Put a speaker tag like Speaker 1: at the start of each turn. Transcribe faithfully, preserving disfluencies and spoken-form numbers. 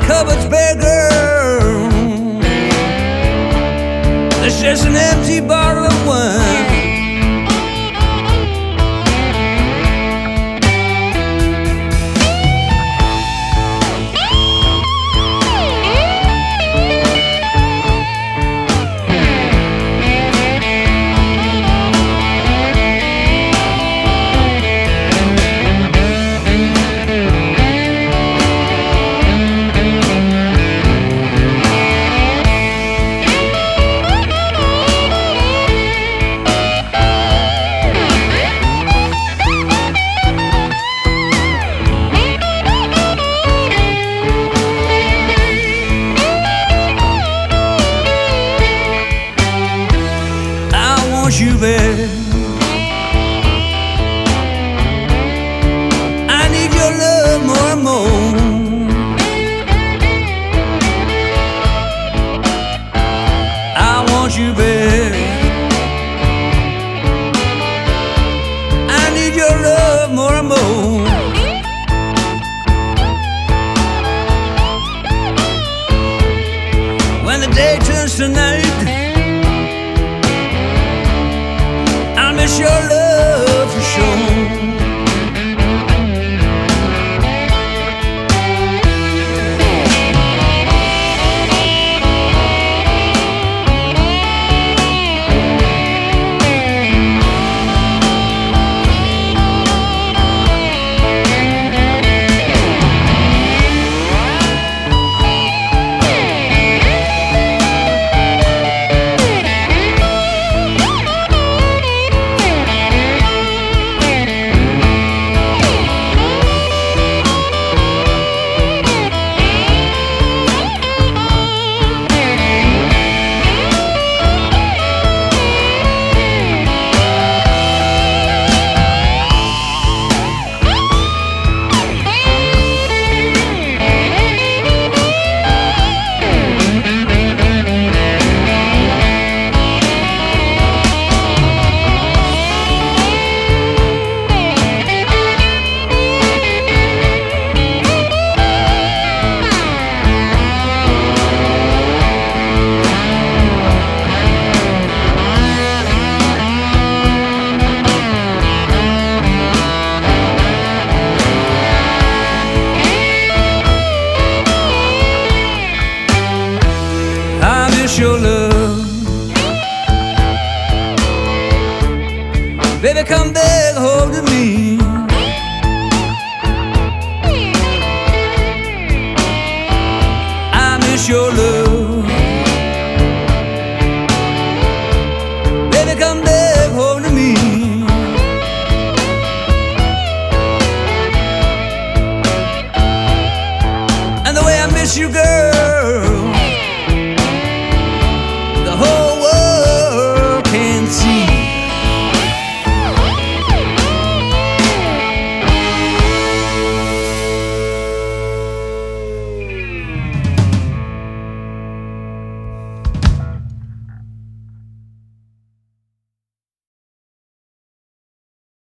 Speaker 1: cupboard's bare, girl. There's just an empty bottle of wine. You, babe, I need your love more and more. I want you, babe, I need your love more and more. When the day turns to night, miss your love for sure. Your love, baby, come back home to me. I miss your love, baby, come back home to me. And the way I miss you, girl,